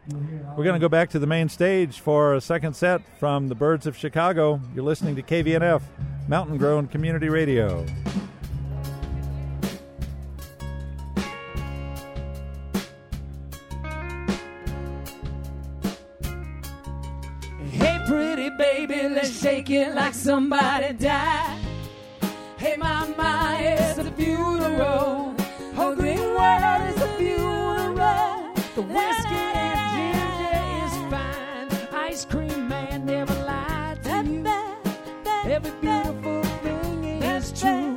We're going to go back to the main stage for a second set from the Birds of Chicago. You're listening to KVNF, Mountain Grown Community Radio. Hey, pretty baby, let's shake it like somebody died. Hey, mama, it's a funeral. Her green world is a funeral. The whiskey and ginger is fine. Ice cream man never lied to you. Every beautiful thing is true.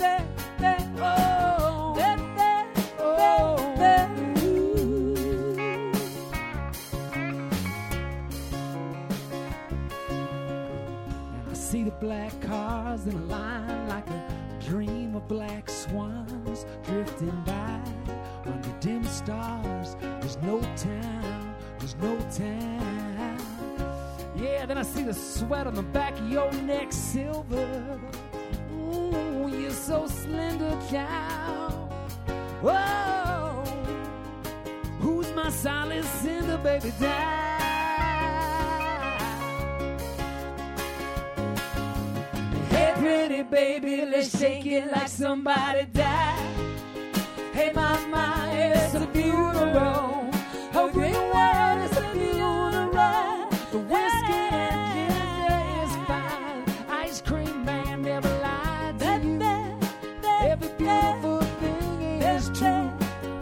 See the black cars in a line like a dream of black swans drifting by under dim stars. There's no time, there's no time. Yeah, then I see the sweat on the back of your neck, silver. Ooh, you're so slender, child. Whoa, who's my solid cinder, baby? Die. Pretty baby, let's shake it like somebody died. Hey mama, it's a funeral. Her green world is a funeral. The whiskey and ginger is fine. Ice cream man never lied to you. Every beautiful thing is true.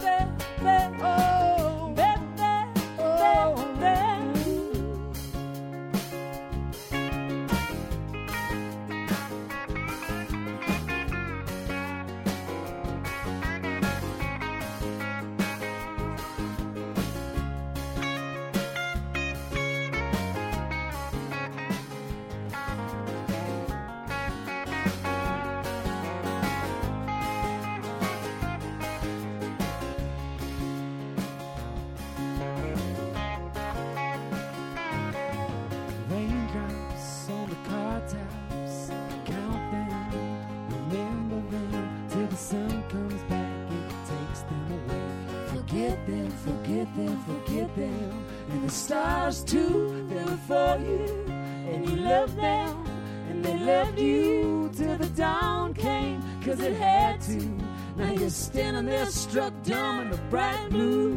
Forget them, and the stars too, they were for you, and you loved them, and they loved you till the dawn came, 'cause it had to. Now you're standing there struck dumb in the bright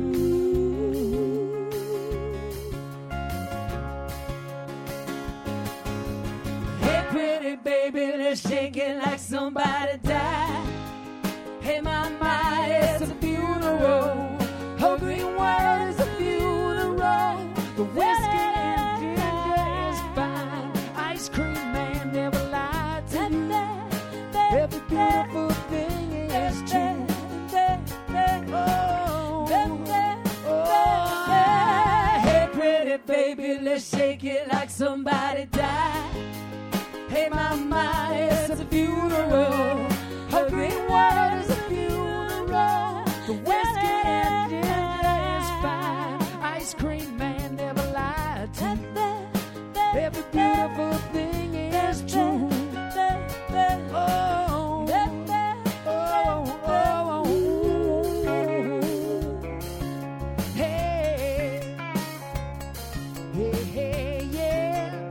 blue. Hey pretty baby, let's shake it like somebody died. Hey mama, it's a funeral. Her green world is a funeral. The whiskey and ginger is fine. Ice cream man never lied to you. Every beautiful thing is true. Hey pretty baby, let's shake it like somebody died. Hey mama, it's a funeral. Her green world is a funeral. The whiskey and ice cream man never lied to you. Every beautiful thing is true. Oh, oh, oh, hey, hey, hey, yeah,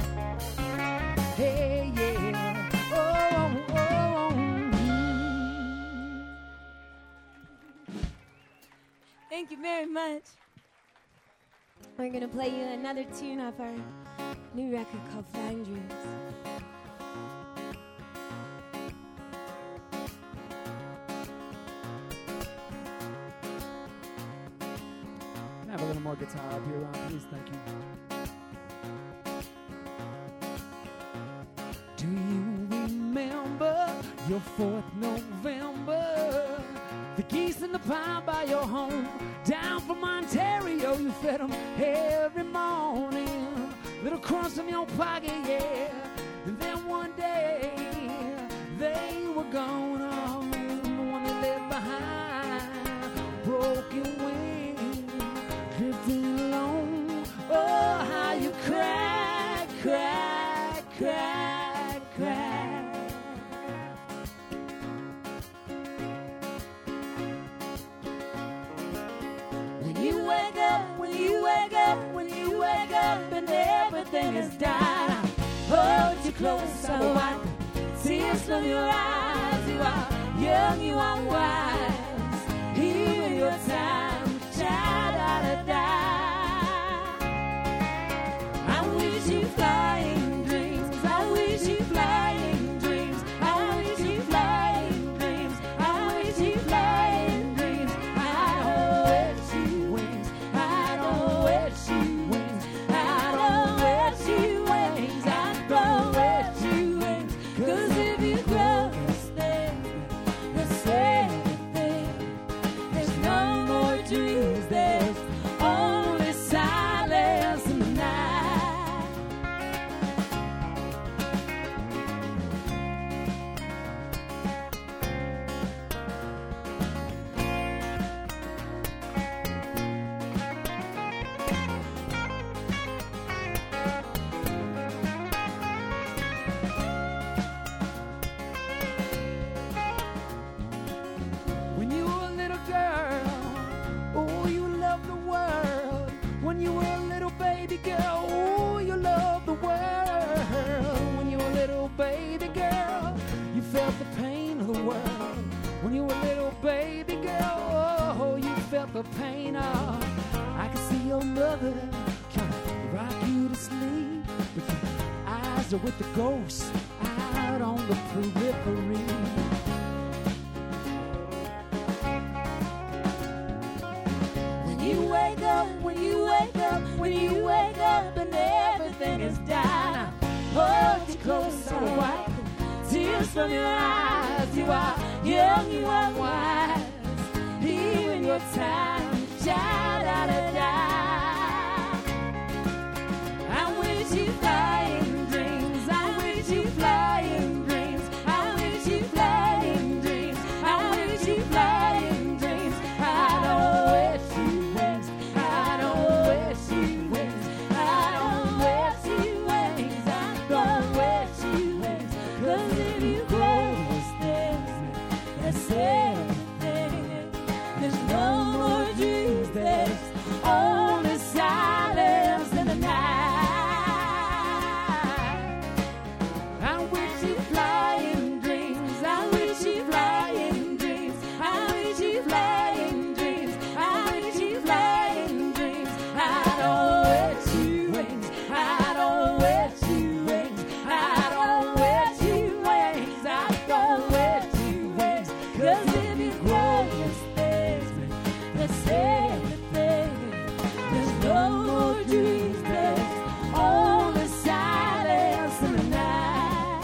hey, yeah, oh, oh. Thank you very much. We're going to play you another tune off our new record called Flying Dreams. Can I have a little more guitar up here, Ron, please? Thank you. Do you remember your 4th November? The geese in the pine by your home. Down from Ontario, you fed them every morning. Little crumbs from your pocket, yeah. And then one day, they were gone home. The one they left behind, broken wings, drifting alone. Oh, how you cry, cry, cry, cry. When you wake everything is done. Hold you close, I will wipe tears from your eyes. You are young, you are wise. Here in your time, da-da-da-da. I wish you flying dreams. I wish you flying dreams. I wish you flying dreams. I wish you flying dreams. I don't wish you wings. I don't wish you wings. I don't wish you wings. I don't wish you wings. 'Cause if you grow this thing, the same thing, there's no more dreams. There's only silence in the night. When you were a little girl, oh, you loved the world. When you were a little baby girl, oh, you loved the world. When you were a little baby girl, you felt the pain of the world. When you were a little baby girl, oh, you felt the pain of. I can see your mother trying to rock you to sleep, but your eyes are with the ghosts out on the periphery. When you wake up, when you wake up, when you wake up and everything is done, hold you close, I will wipe tears from your eyes. You are young, you are wise. Here in your time, da-da-da-da. I wish you flying dreams. I wish you flying dreams. I wish you flying dreams. I wish you flying dreams. I don't wish you wings. I don't wish you wings. I don't wish you wings. I don't wish you wings. 'Cause if you grow those things, that's everything. There's no more dreams. There's only silence in the night. I wish you flying dreams. I wish you flying dreams. I wish you flying dreams. I wish you flying dreams. I don't wish you wings. I don't wish you wings. I don't wish you wings. I don't wish you wings. 'Cause if you grow this thing, that's everything. There's no more dreams. There's only silence in the night.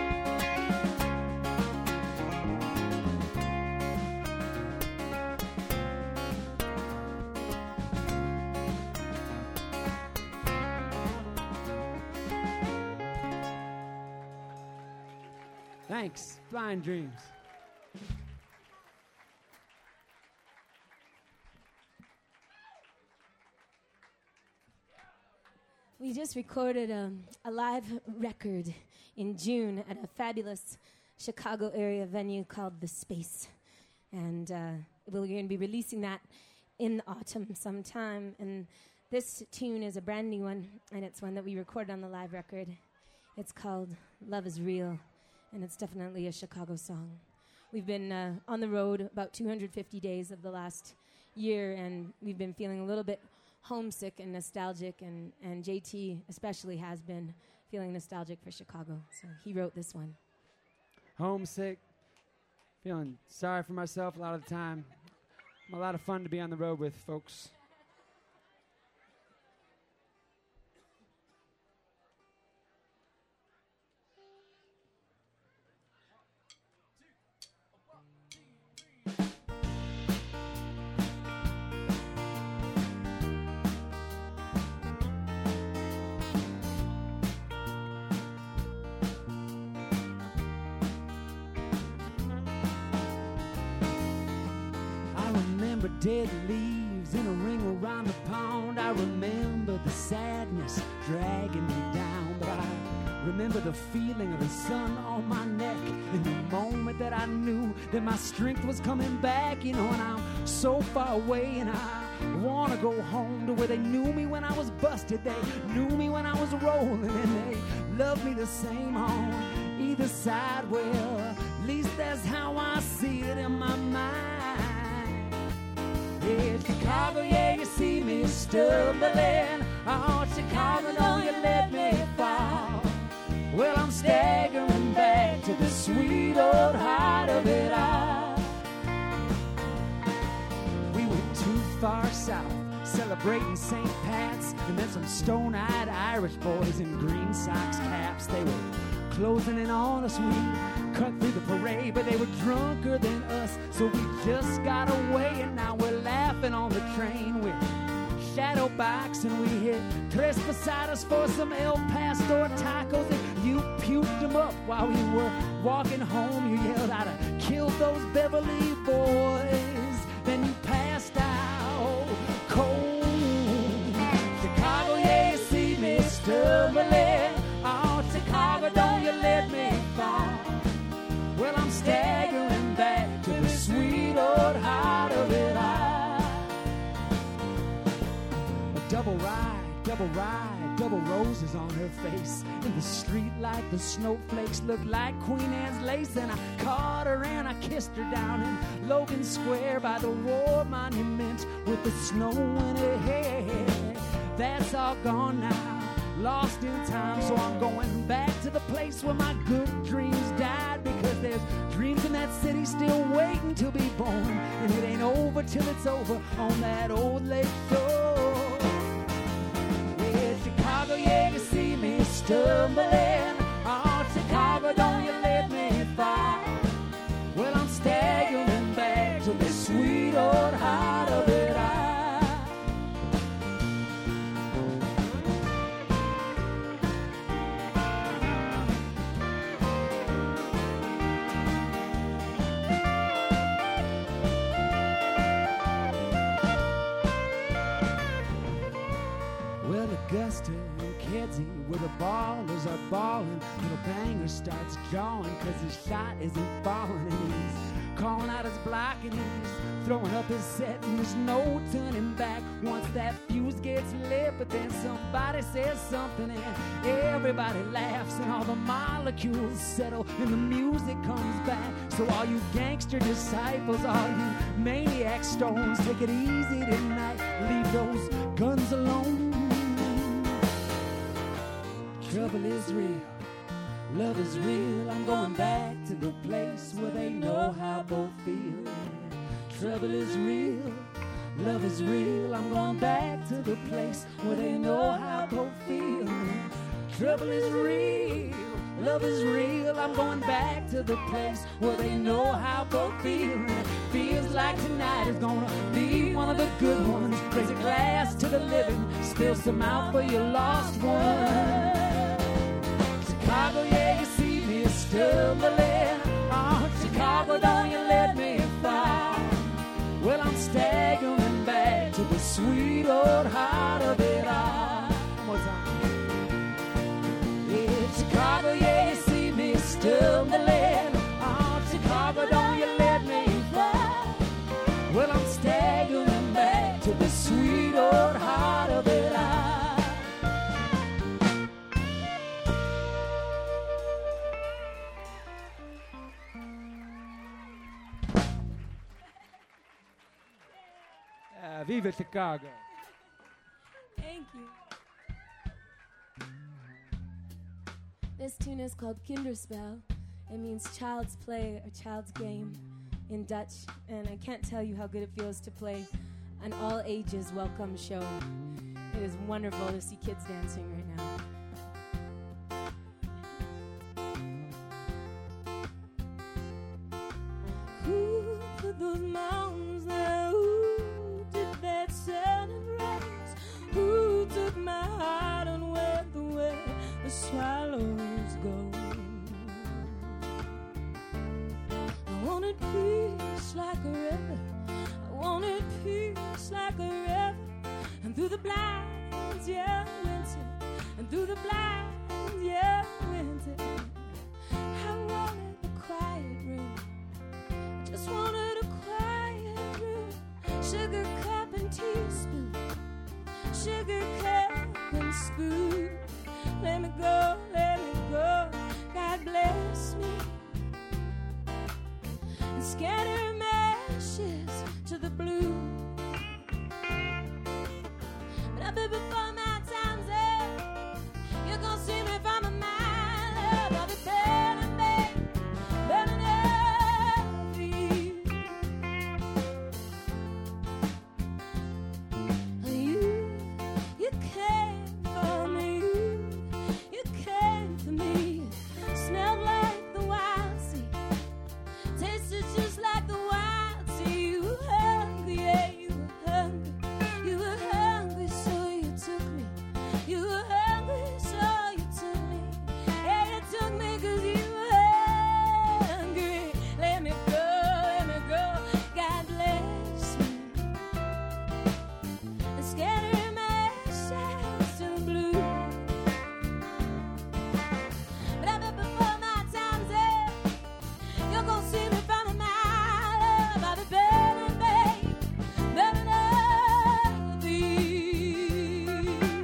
Thanks. Flying dreams. We just recorded a live record in June at a fabulous Chicago area venue called The Space. And we're going to be releasing that in the autumn sometime. And this tune is a brand new one, and it's one that we recorded on the live record. It's called Love is Real, and it's definitely a Chicago song. We've been on the road about 250 days of the last year, and we've been feeling a little bit homesick and nostalgic, and JT especially has been feeling nostalgic for Chicago, so he wrote this one. Homesick, feeling sorry for myself a lot of the time. A lot of fun to be on the road with, folks. Dead leaves in a ring around the pond. I remember the sadness dragging me down, but I remember the feeling of the sun on my neck in the moment that I knew that my strength was coming back, you know, and I'm so far away and I Wanna go home to where they knew me when I was busted. They knew me when I was rolling, and they loved me the same on either side. Well, at least that's how I see it in my mind. Yeah, Chicago, yeah, you see me stumbling. Oh, Chicago, don't you let me fall. Well, I'm staggering back to the sweet old heart of it all. We went too far south, celebrating St. Pat's, and then some stone-eyed Irish boys in green socks caps. They were closing in on us. We cut through the parade, but they were drunker than us, so we just got away, and now we're laughing on the train with shadow box, and we hit Tres Posadas for some El Pastor tacos, and you puked them up while we were walking home. You yelled out, "I killed those Beverly boys," then you passed out cold. Chicago, yeah, you see me stumbling. Oh, Chicago, don't you let me fall. Well, I'm staggering back to the sweet old heart of it all. Double ride, double roses on her face. In the street light, the snowflakes looked like Queen Anne's lace. And I caught her and I kissed her down in Logan Square by the War Monument with the snow in her hair. That's all gone now, lost in time, so I'm going back to the place where my good dreams died, because there's dreams in that city still waiting to be born, and it ain't over till it's over on that old lake shore. Chicago, yeah, you see me stumbling. Oh, Chicago, don't you let me fall. Well, I'm staggering back to the sweet old heart of it all. Well, Augusta and Kedzie, where the ballers are balling, little banger starts jawing, cause his shot isn't falling, and he's calling out his block, and he's throwing up his set, and there's no turning back once that fuse gets lit. But then somebody says something, and everybody laughs, and all the molecules settle, and the music comes back. So all you gangster disciples, all you maniac stones, take it easy tonight, leave those guns alone. Trouble is real, love is real. I'm going back to the place where they know how both feel. Trouble is real, love is real. I'm going back to the place where they know how both feel. Trouble is real, love is real. I'm going back to the place where they know how both feel. It feels like tonight is gonna be one of the good ones. Raise a glass to the living, spill some out for your lost one. Chicago, yeah, you see me stumbling. Oh, Chicago, don't you let me fall. Well, I'm staggering back to the sweet old heart of it all. One more time. Yeah, Chicago, yeah, you see me stumbling. Oh, Chicago, don't you let me fall. Well, I'm staggering back to the sweet old heart of it all. Viva Chicago. Thank you. This tune is called Kinderspel. It means child's play or child's game in Dutch, and I can't tell you how good it feels to play an all ages welcome show. It is wonderful to see kids dancing right now. Who put those mountains there? Who did that sun and rains? Who took my heart and went the way the swallows go? I wanted peace like a river. I wanted peace like a river. And through the blinds, yeah, winter. And through the blinds, yeah, winter. I wanted a quiet room. I just wanted a quiet room. Sugar cup and teaspoon, sugar cup and spoon. Let me go, God bless me. And scatter my ashes to the blue. But I bet before my time's up, you're gonna see me from a mile up. I'll be better, babe, better enough for you. You came for me, you came for me. Smelled like the wild sea, tasted just like the wild sea. You were hungry, yeah, you were hungry. You were hungry, so you took me. You were hungry, so you took me. Yeah, you took me 'cause you were hungry. Let me go, God bless me. And scatter my ashes to the blue. But I bet before my time's up, you're gonna see me from a mile up. I'll be better, babe, better enough for you.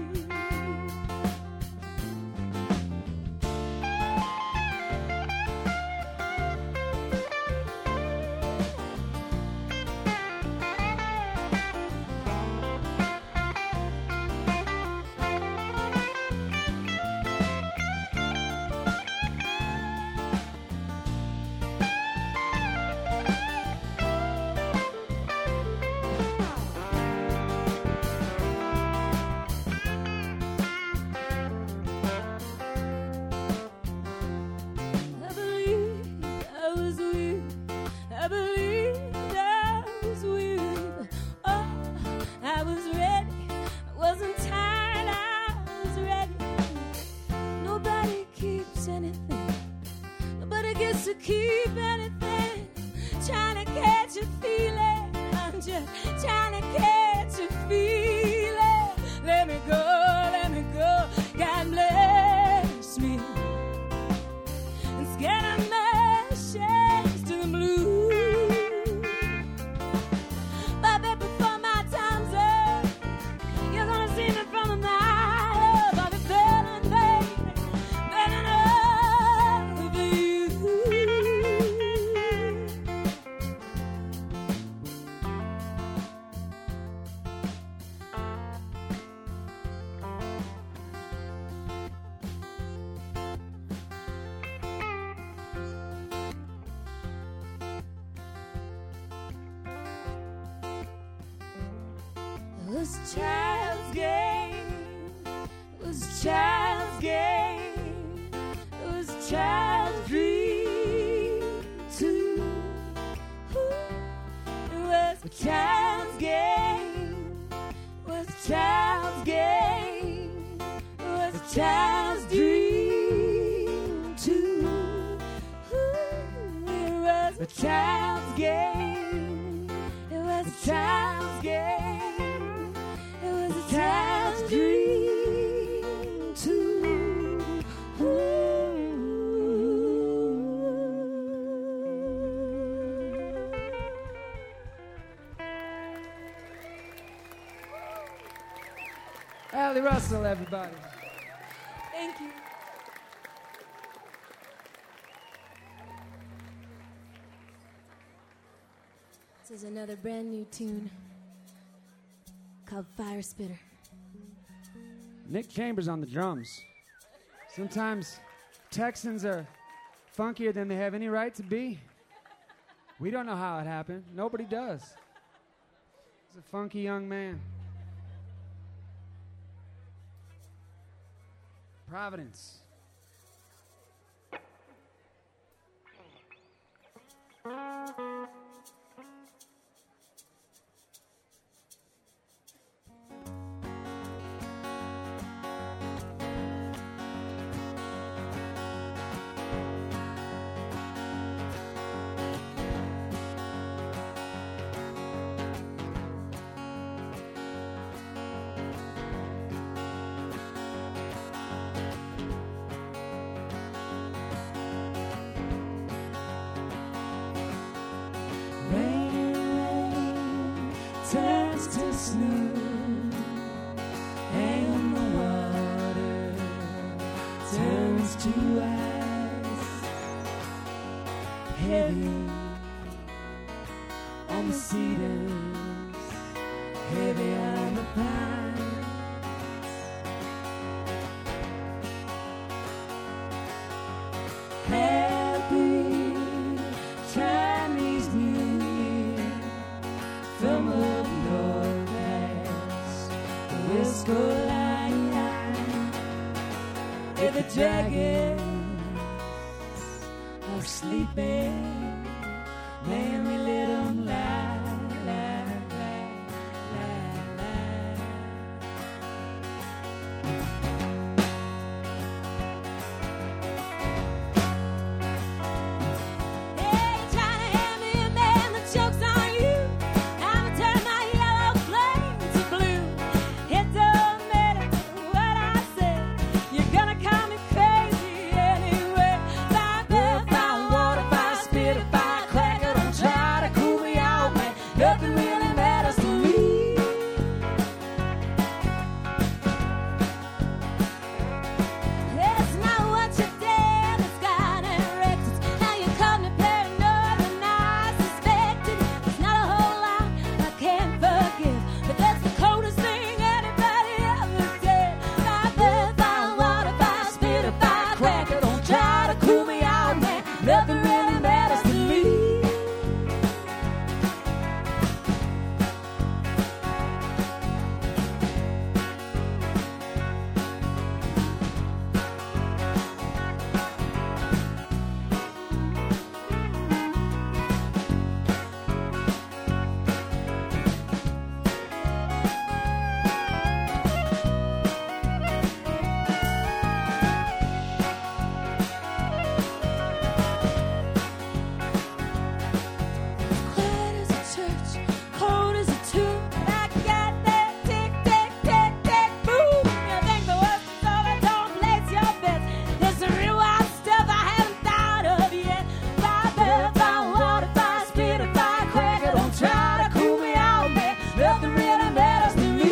I believed I was weak. I believed I was weak. Oh, I was ready. I wasn't tired. I was ready. Nobody keeps anything. Nobody gets to keep anything. Trying to catch a feeling. I'm just trying to catch a feeling. Let me go, God bless me. And scatter my ashes to the blue. But baby, before my time's up, you're gonna see me from a mile up. I'll be better, baby, better enough for you. It was child's game. It was child's game. It was child's dream too. It was a child's game. It was a child's game. It was a child's dream too. It was a child's game. It was a child's game. It was a child's dream too. Allie Russell, everybody. Thank you. This is another brand new tune called Fire Spitter. Nick Chambers on the drums. Sometimes Texans are funkier than they have any right to be. We don't know how it happened. Nobody does. He's a funky young man. Providence. to snow, and the water turns to ice. Heavy on the cedars, heavy on the pines. Happy Chinese New Year from the northwest, the Wisco line, where the dragons are sleeping. Man, we let them lie, lie, lie, lie, lie. Hey, you trying to hand me a man, the joke's on you. I'ma turn my yellow flame to blue. It don't matter what I say, you're gonna call me crazy anyway. Fire, fire, water, fire, spit, fire, cracker, don't try to cool me out, man. Nothing really matters to me. It's not what you did that's got erected. Now you call me paranoid and I suspected. It's not a whole lot I can't forgive, but that's the coldest thing anybody ever did. Fire, fire, water, fire, spit, fire, cracker, don't try to cool me out, man. Nothing really matters to me. Quiet as a church, cold as a tomb. I got that tick, tick, tick, tick, boom. You think the worst is over, don't place your bets. There's some real wild stuff I haven't thought of yet. Fire, fire, water, fire, spit, fire, cracker, don't try to cool me out, man. Nothing really matters to me.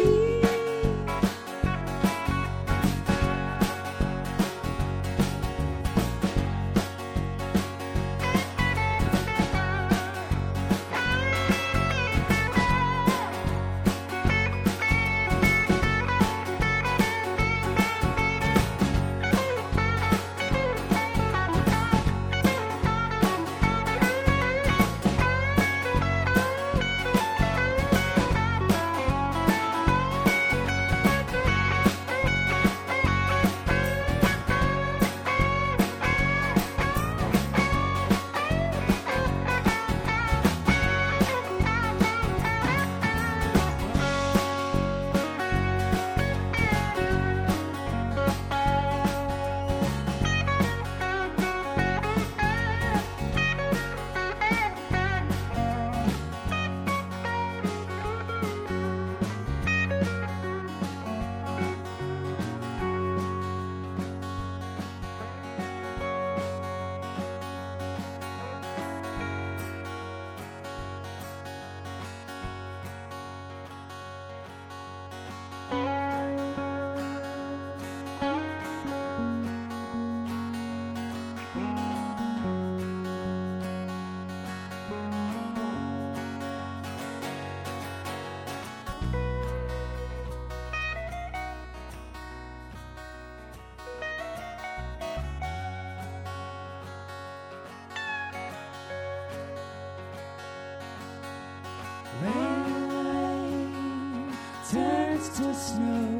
Rain turns to snow,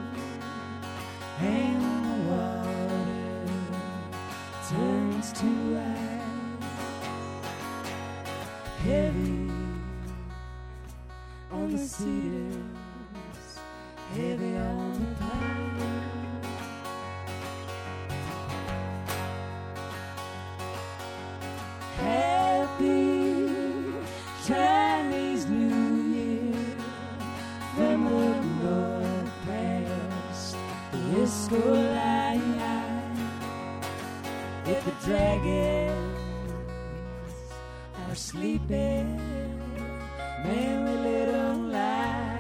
and the water turns to ice. Heavy on the cedars, heavy on the pines. Happy Chinese New Year from the northwest, the Wisco line, if the dragons are sleeping, man, we let them lie.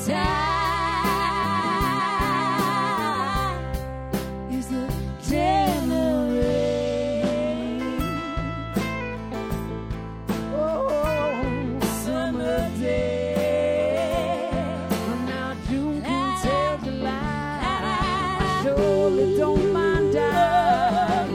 is a gentle rain. Oh, summer day. Well, now June can tell July. I surely don't mind dying.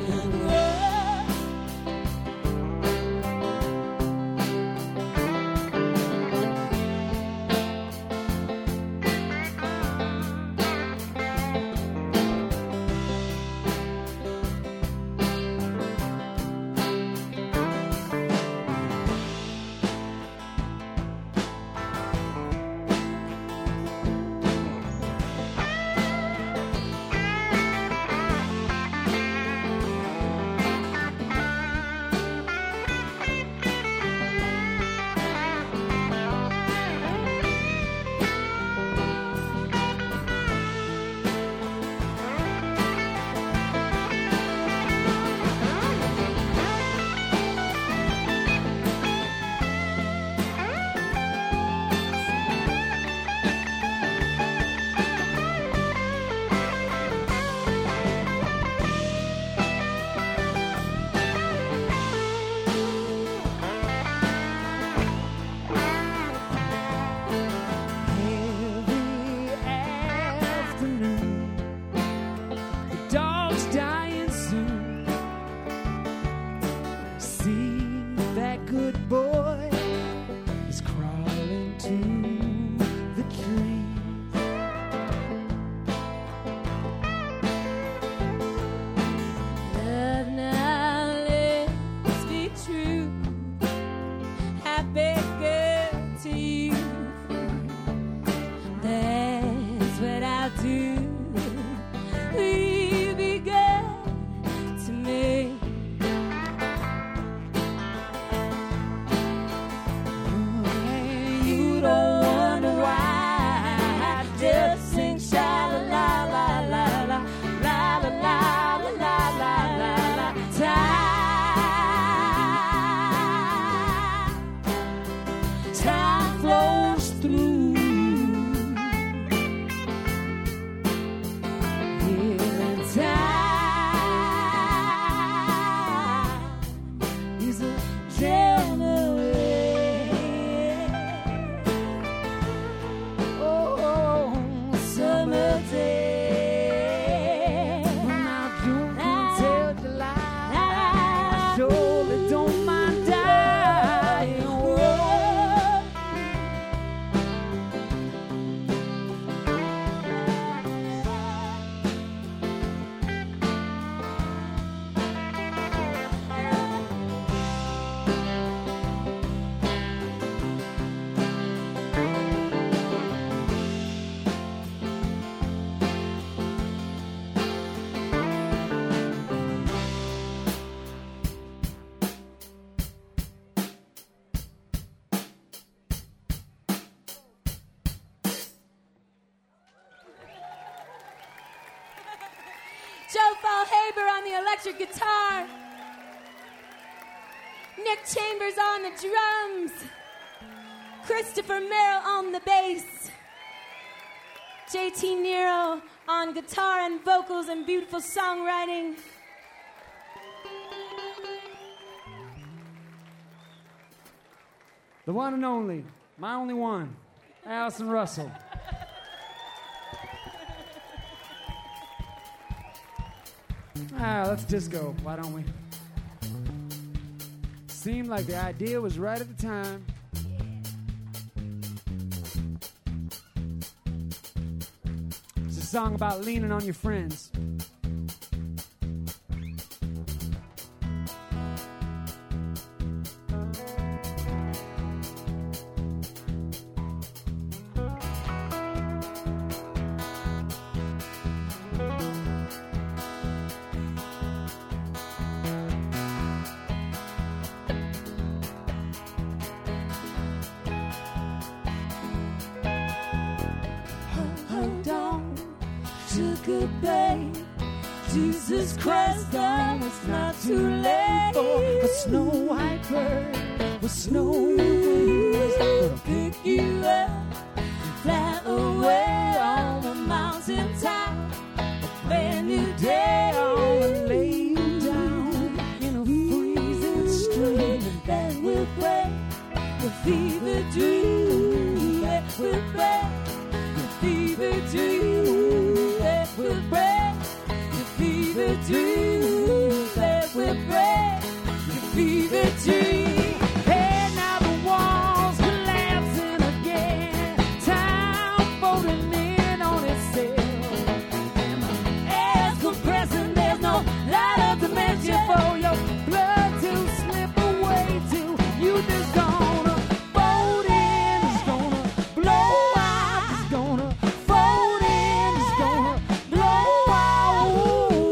Joe Fallhaber on the electric guitar. Nick Chambers on the drums. Christopher Merrill on the bass. JT Nero on guitar and vocals and beautiful songwriting. The one and only, my only one, Allison Russell. Let's disco, why don't we? Seemed like the idea was right at the time. It's a song about leaning on your friends. Jesus Christ, now it's not too late for a snow white bird with snowy wings. Gonna pick you up and fly away. that will break your fever dream, that will break your fever dream, that will break your fever dream. Hey, now the walls collapsing again, time folding in on itself, and my air's compressing. There's no light of dimension for your blood to slip away to. You just gonna fold in, it's gonna blow out, it's gonna fold in, it's gonna blow out.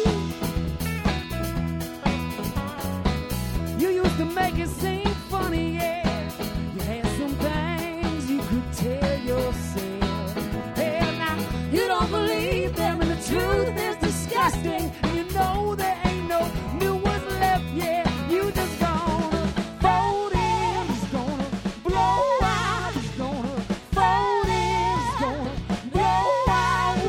You used to make it seem funny, yeah. You had some things you could tell yourself. Hey, now you don't believe them, and the truth is disgusting. And you know there ain't no new ones left, yeah. You just gonna fold in, it's gonna blow out, it's gonna fold in, it's gonna blow out.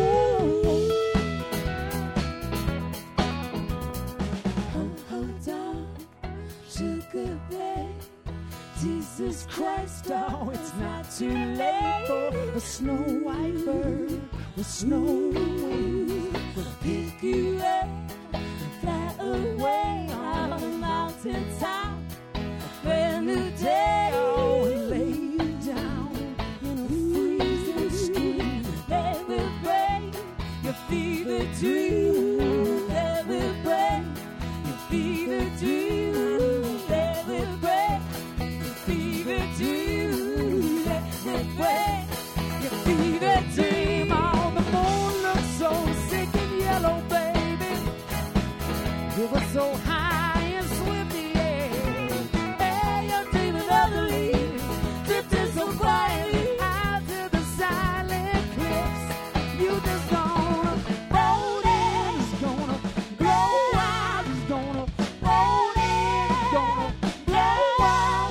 Hold on, sugar babe. Jesus Christ, oh, it's not too late for a snow white bird with snow wings. We'll pick you up, fly away on a mountain top. A brand new day, oh, and lay you down in a freezing stream that will break your fever dream. That will break your fever dream. That will break your fever dream. That will break your fever dream. Oh, the moon looks so sick and yellow, baby. It was so high and swift, yeah. Hey, you're dreaming of the leaves, drifting so quietly out to the silent cliffs. You just gonna fold in, it's gonna blow out, it's gonna fold in, it's gonna blow out.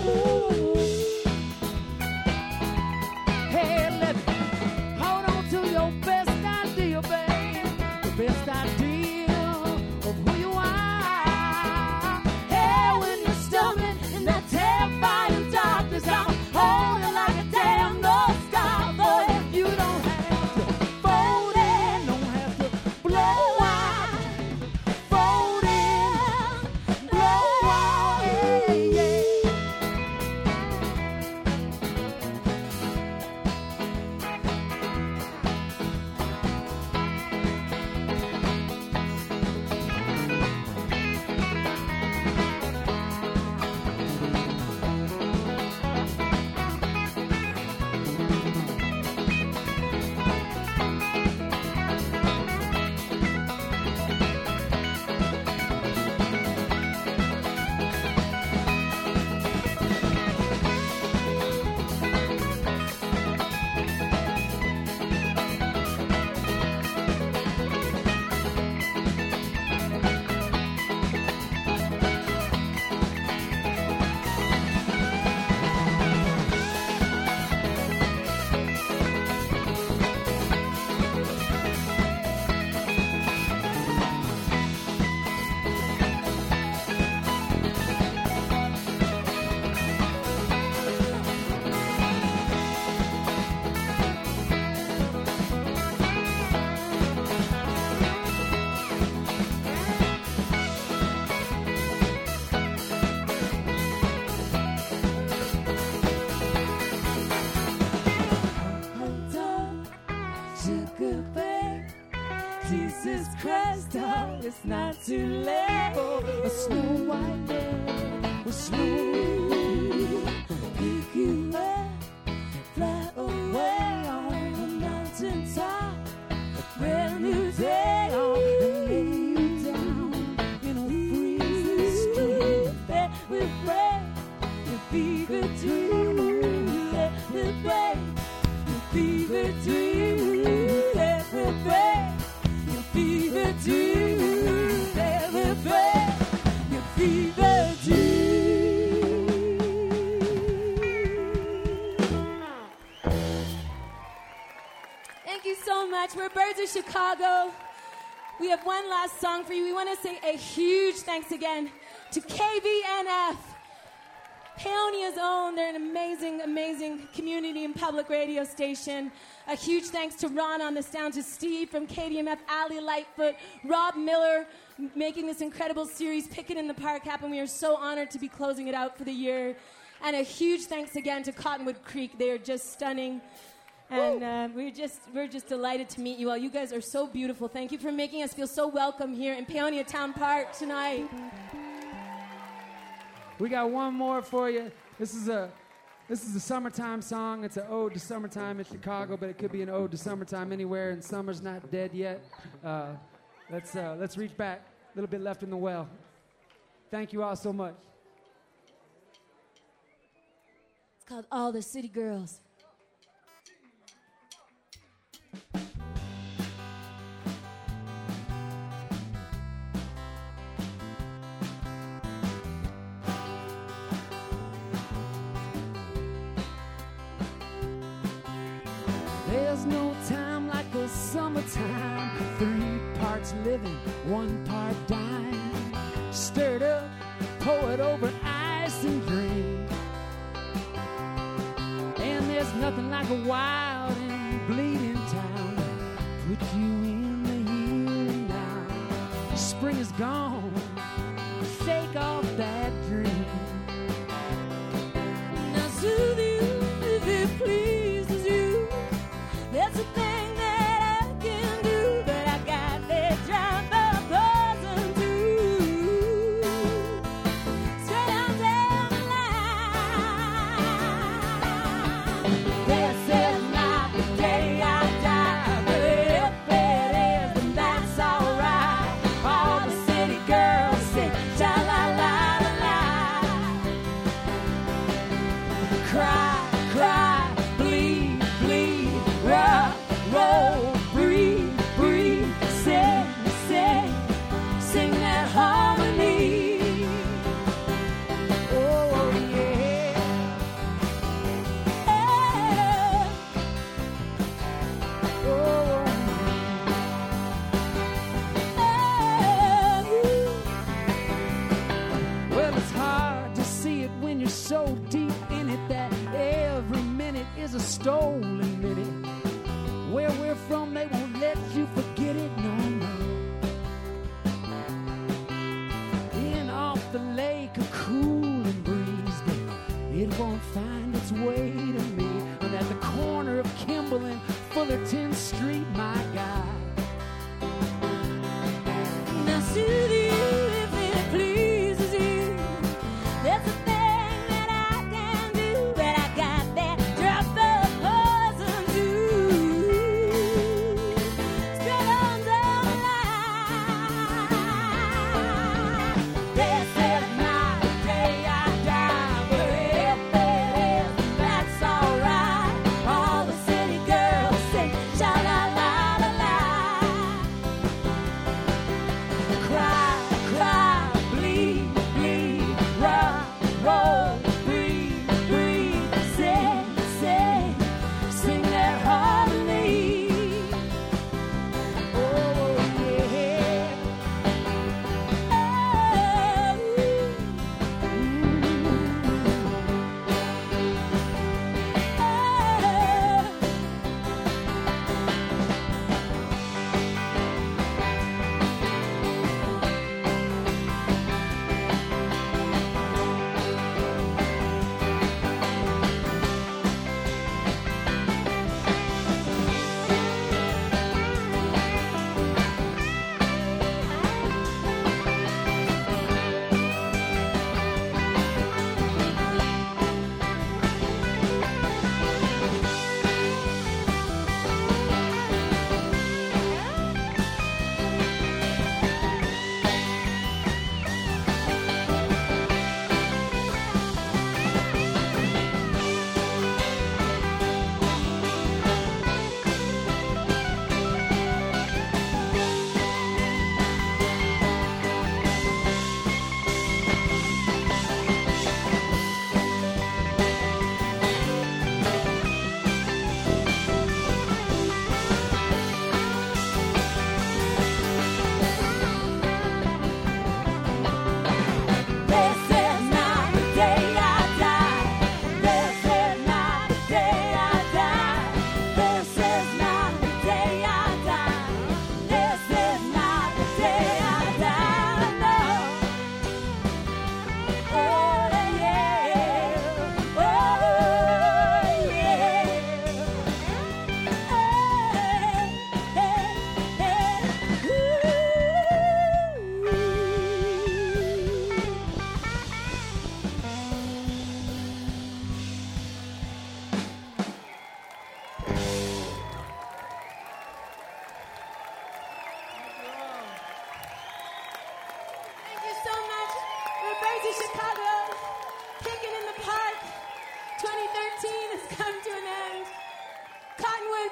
Hey, let me hold on to your best idea, babe. The best idea of who you are. Hey, when you're stumbling in that terrifying darkness, I'm holding like a damn North Star. Boy, you don't have to fold in, don't have to blow out. Fold in, blow out, yeah, yeah. Hold on, sugar babe. Jesus Christ, oh, it's not too late for a snow white bird with snow. Pick you up, fly away on a mountain top. A brand new day, oh, and lay you down in a freezing stream that will break your fever dream. That will break your fever dream. That will break your fever dream. That will break your fever dream. Thank you so much. We're Birds of Chicago. We have one last song for you. We want to say a huge thanks again to KVNF. Paonia's Own. They're an amazing, amazing community and public radio station. A huge thanks to Ron on the sound, to Steve from KDMF, Ali Lightfoot, Rob Miller, making this incredible series, Pickin' in the Park happen. We are so honored to be closing it out for the year. And a huge thanks again to Cottonwood Creek. They are just stunning. And we're just delighted to meet you all. You guys are so beautiful. Thank you for making us feel so welcome here in Paonia Town Park tonight. We got one more for you. This is a summertime song. It's an ode to summertime in Chicago, but it could be an ode to summertime anywhere, and summer's not dead yet. Let's reach back. A little bit left in the well. Thank you all so much. It's called All the City Girls. There's no time like the summertime. 3 parts living, 1 part dying. Stirred up, pour it over ice and drink. And there's nothing like a wild and bleeding town. Put you in the here and now. Spring is gone, shake off that dream. Now soothe you if it pleases you. That's the thing that I can do, but I got that drop of poison too. Straight on down the line. This is not the day I die, but if it is, then that's alright. All the city girls sing sha-la-la-la-la. Cry, cry, bleed, bleed, rock, roll, breathe, breathe, sing, sing, sing that harmony. Oh, yeah. Yeah. Oh, yeah. Well, it's hard to see it when you're so deep in it that every minute is a stolen minute. Where we're from, they won't let you forget it, no, no. In off the lake, a cooling breeze, but it won't find its way to me. And at the corner of Kimball and Fullerton Street, my God. Now soothe you if it pleases you. That's the thing that I can do, but I got that drop of poison too. Straight on down the line. This is not the day I die, but if it is, that's alright. All the city girls sing sha-la-la-la-la.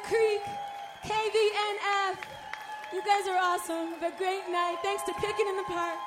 Creek, KVNF. You guys are awesome. Have a great night. Thanks to Pickin' in the Park.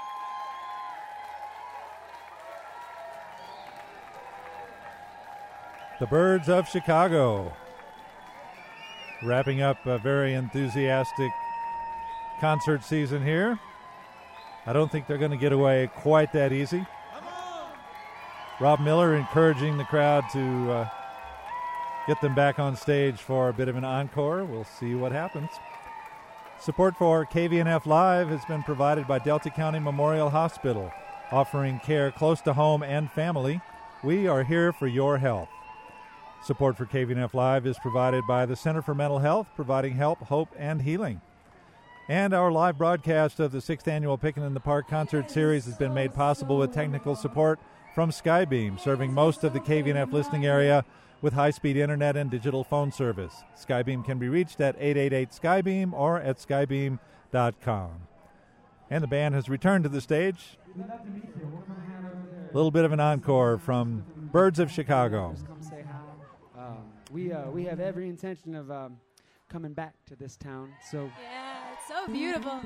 The Birds of Chicago, wrapping up a very enthusiastic concert season here. I don't think they're going to get away quite that easy. Rob Miller encouraging the crowd to get them back on stage for a bit of an encore. We'll see what happens. Support for KVNF Live has been provided by Delta County Memorial Hospital, offering care close to home and family. We are here for your health. Support for KVNF Live is provided by the Center for Mental Health, providing help, hope, and healing. And our live broadcast of the 6th Annual Pickin' in the Park Concert Series has been made possible with technical support from Skybeam, serving most of the KVNF listening area with high-speed internet and digital phone service. Skybeam can be reached at 888-SKYBEAM or at skybeam.com. And the band has returned to the stage. A little bit of an encore from Birds of Chicago. Come say hi. We have every intention of coming back to this town. So Yeah, it's so beautiful.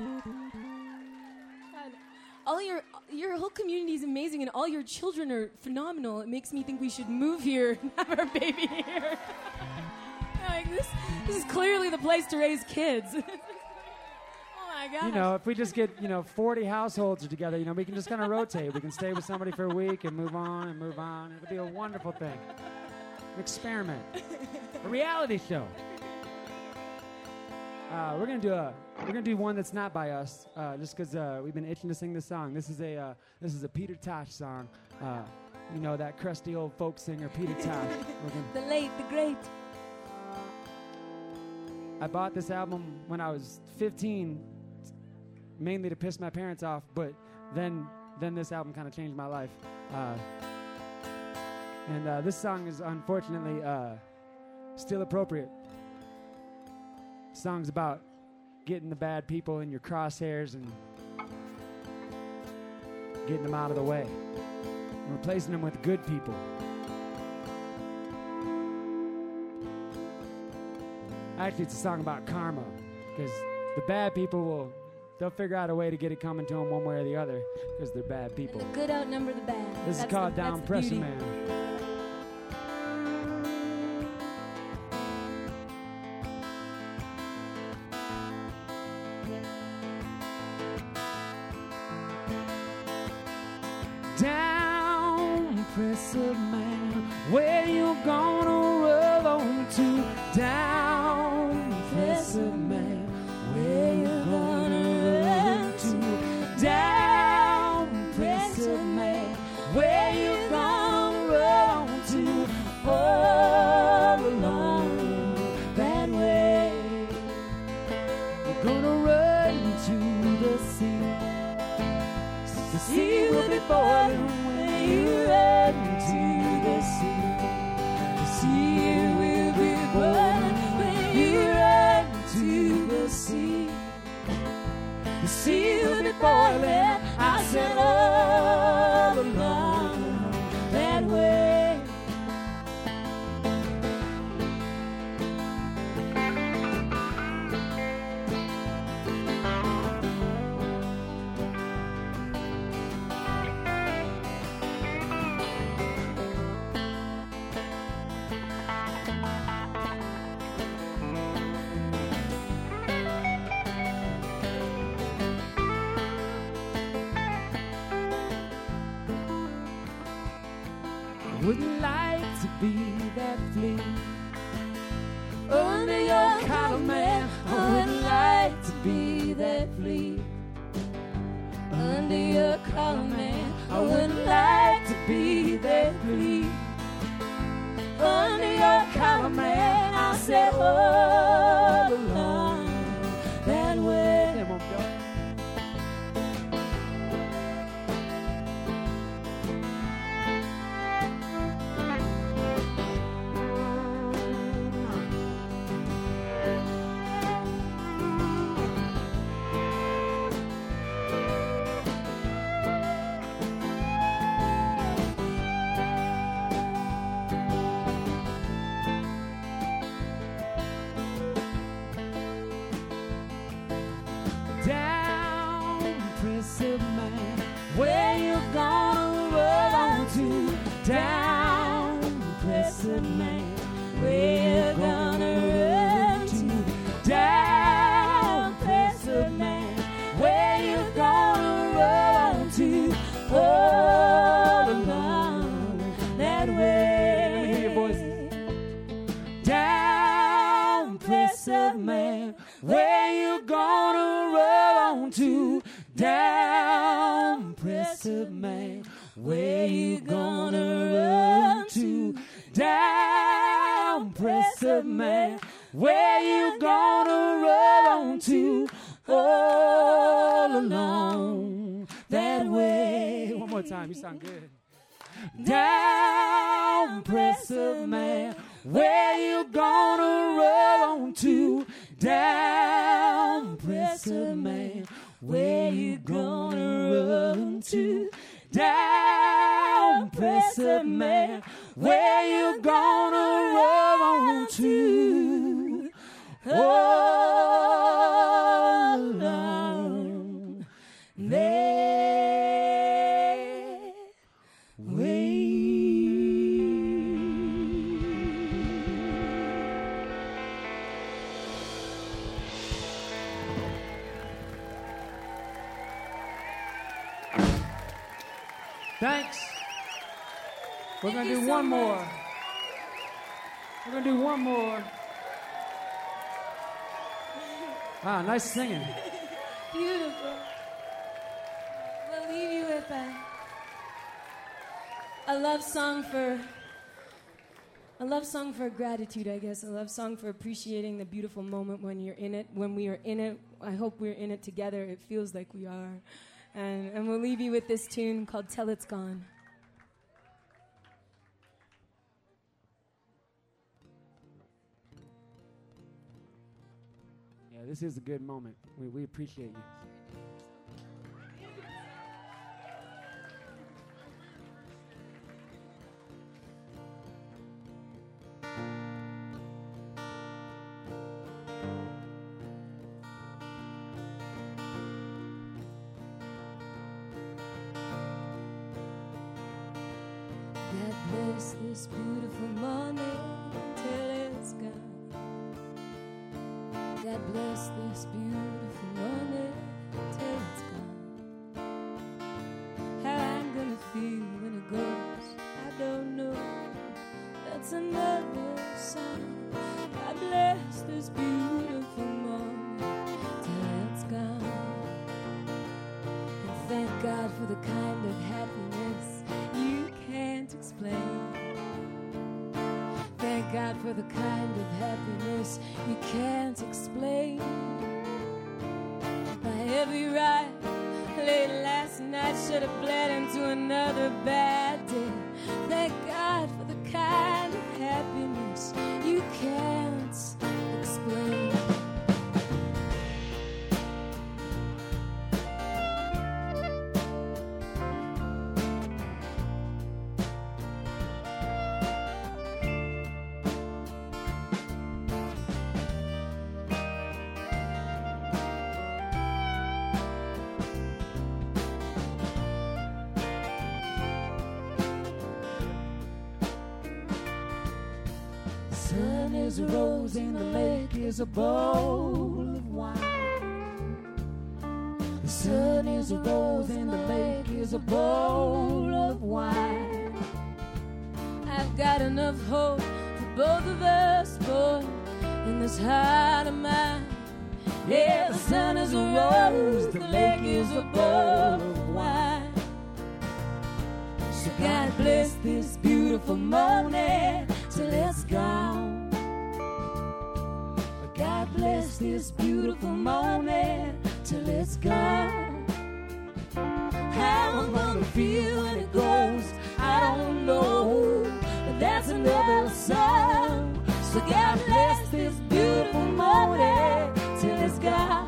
All your whole community is amazing, and all your children are phenomenal. It makes me think we should move here and have our baby here. Like this is clearly the place to raise kids. Oh my gosh. you know, if we just get 40 households together, we can just kind of rotate. We can stay with somebody for a week and move on and move on. It'll be a wonderful thing. An experiment, a reality show. We're gonna do one that's not by us, just because we've been itching to sing this song. This is a Peter Tosh song. That crusty old folk singer Peter Tosh. The late, the great. I bought this album when I was 15, mainly to piss my parents off. But then this album kind of changed my life. And this song is unfortunately still appropriate. Song's about getting the bad people in your crosshairs and getting them out of the way and replacing them with good people. Actually, it's a song about karma, because the bad people they'll figure out a way to get it coming to them one way or the other, because they're bad people. And the good outnumber the bad. This is called Down Pressin' Man. Down, Pressin' Man, where you gonna roll on to? Down, Pressin' Man, where you gonna run to? Down, Pressin' Man, where you gonna roll on to? All along that way, you're gonna run to the sea. The sea will be boiling when you run to the sea. The sea will be boiling when you run to the sea. The sea will be boiling, I said, all along that way. Wouldn't like to be that flea under your collar, man. I wouldn't like to be that flea under your collar, man. I wouldn't like to be that flea under your collar, man. I said all along that way. impressive man. Where you gonna roll on to? Down, impressive man. Where you gonna run to? Down, impressive man. Where you gonna roll on to? All along that way. Let me hear your voices. Down, impressive man. Where you gonna roll on to? Down, impressive man. Where you gonna run to? Down, impressive man. Where you gonna roll on to? All along that way. One more time, you sound good. Down, impressive man. Where you gonna roll on to? Down, impressive man. Where you gonna run to? Down, impressive man. Where you gonna roll on to? All along that way. Thanks. We're going to do one more. We're going to do one more. Wow, nice singing. Beautiful. We'll leave you with a love song for gratitude, I guess. A love song for appreciating the beautiful moment when you're in it. When we are in it, I hope we're in it together. It feels like we are. And we'll leave you with this tune called Till It's Gone. Yeah, this is a good moment. We appreciate you. God bless this beautiful morning till it's gone. God bless this beautiful morning till it's gone. How I'm gonna feel when it goes, I don't know. That's another song. God bless this beautiful morning till it's gone. And thank God for the kind of happiness you can't explain. Thank God for the kind of happiness you can't explain. By every right, late last night should have bled into another bad day. Thank God for the kind of happiness you can't explain. Sun is a rose and the lake is a bowl of wine. The sun is a rose and the lake is a bowl of wine. I've got enough hope for both of us, boy, in this heart of mine. Yeah, the sun is a rose, the lake is a bowl of wine. So God bless this beautiful morning till it's gone. God bless this beautiful morning till it's gone. How I'm gonna feel when it goes, I don't know, but that's another song. So God bless this beautiful morning till it's gone.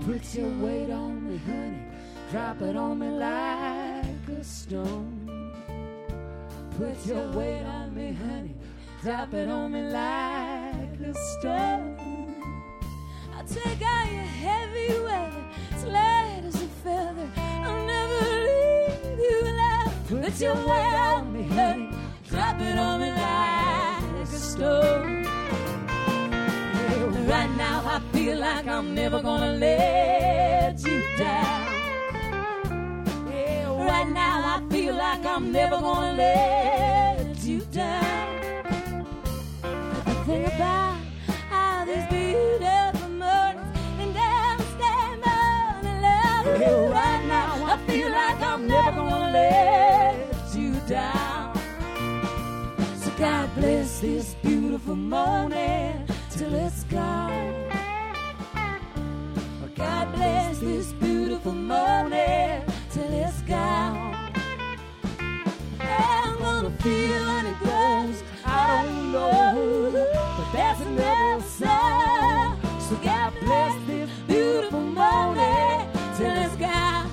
Put your weight on me, honey. Drop it on me like a stone. Put your weight on me, honey. Drop it on me like a stone. I'll take out your heavy weather, as light as a feather. I'll never leave you alive. Put your weight on me, honey. Drop it on me like a stone. Right now I feel like I'm never gonna let you down. Yeah, right now I feel like I'm never gonna let you down. But the thing about how these beautiful mornings and dance stand on and love. Yeah, right now I feel like I'm never gonna let you down. So God bless this beautiful morning till it's gone. God bless this beautiful morning till it's gone. I'm gonna feel when it goes, I don't know, but that's another song. So God bless this beautiful morning till it's gone.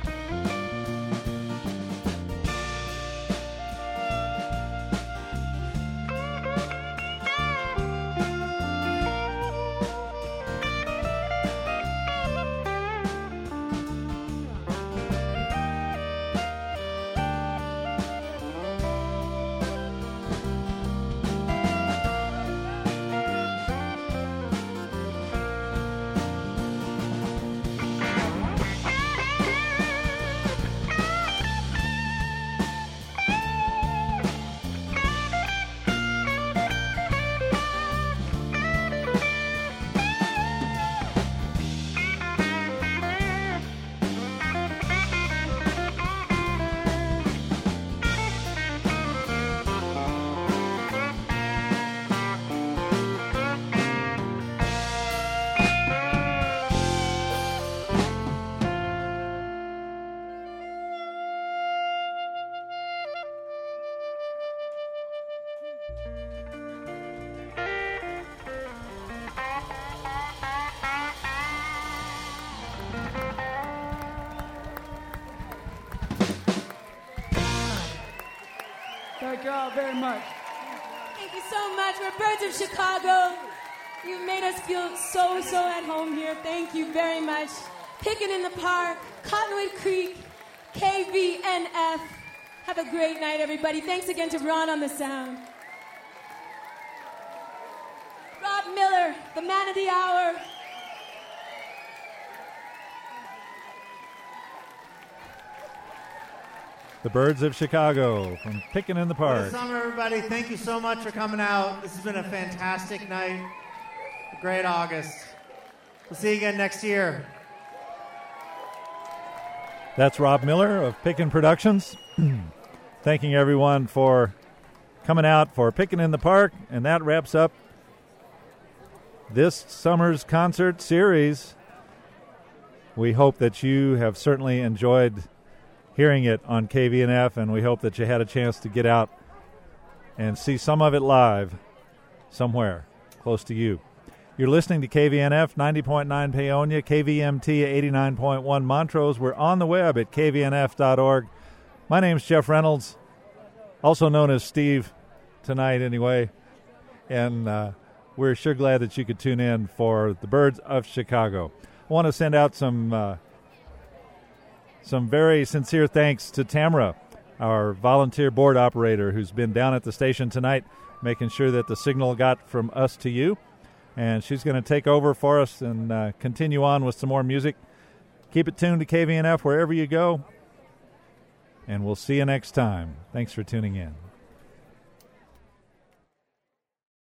Thank you all very much. Thank you so much. We're Birds of Chicago. You've made us feel so at home here. Thank you very much. Pickin' in the Park, Cottonwood Creek, KVNF. Have a great night, everybody. Thanks again to Ron on the sound. Rob Miller, the man of the hour. The Birds of Chicago from Pickin' in the Park. Good summer, everybody. Thank you so much for coming out. This has been a fantastic night. A great August. We'll see you again next year. That's Rob Miller of Pickin' Productions. Thanking everyone for coming out for Pickin' in the Park. And that wraps up this summer's concert series. We hope that you have certainly enjoyed hearing it on KVNF, and we hope that you had a chance to get out and see some of it live somewhere close to you. You're listening to KVNF 90.9 Paonia, KVMT 89.1 Montrose. We're on the web at kvnf.org. My name's Jeff Reynolds, also known as Steve tonight anyway, and we're sure glad that you could tune in for the Birds of Chicago. I want to send out some very sincere thanks to Tamara, our volunteer board operator, who's been down at the station tonight making sure that the signal got from us to you. And she's going to take over for us and continue on with some more music. Keep it tuned to KVNF wherever you go, and we'll see you next time. Thanks for tuning in.